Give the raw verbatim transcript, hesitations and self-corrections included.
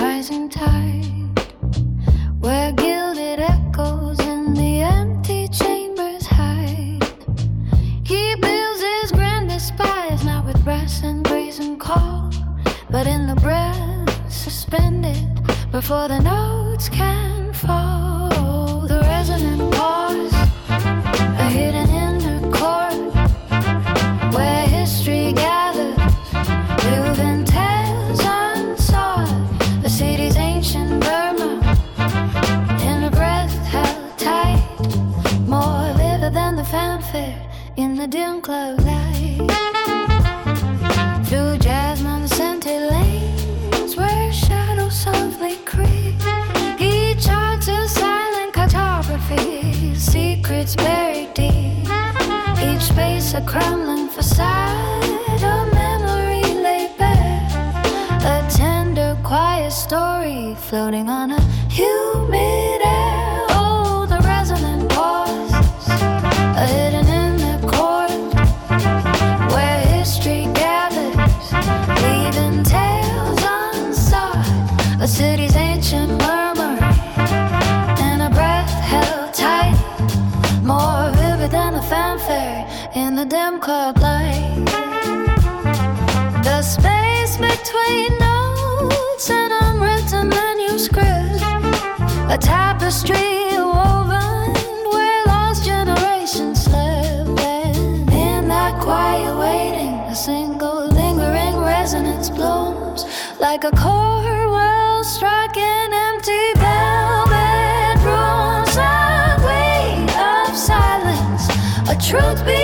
rising tide, where gilded echoes in the empty chambers hide. He builds his grandest spires, not with brass and brazen call, but in the breath suspended before the notes can fall. The resonant pause, a hidden inner chord, where history gathers, living tales unsought. The city's ancient Burma, in a breath held tight, more vivid than the fanfare in the dim club light. Through jasmine-scented lanes where shadows softly creep, he charts a silent cartography, secrets buried deep. Each space a crumbling facade, a memory laid bare, a tender, quiet story floating on a humid air. Oh, the resonant pauses, a hidden in the chord, where history gathers, leaving tales unsought. A city's ancient murmur, and a breath held tight, more vivid than a fanfare in the dim club light. The space between notes and unwritten manuscripts, a tapestry woven where lost generations slept. And in that quiet waiting, a single lingering resonance blooms like a chord well struck in empty velvet rooms. A way of silence, a truth beyond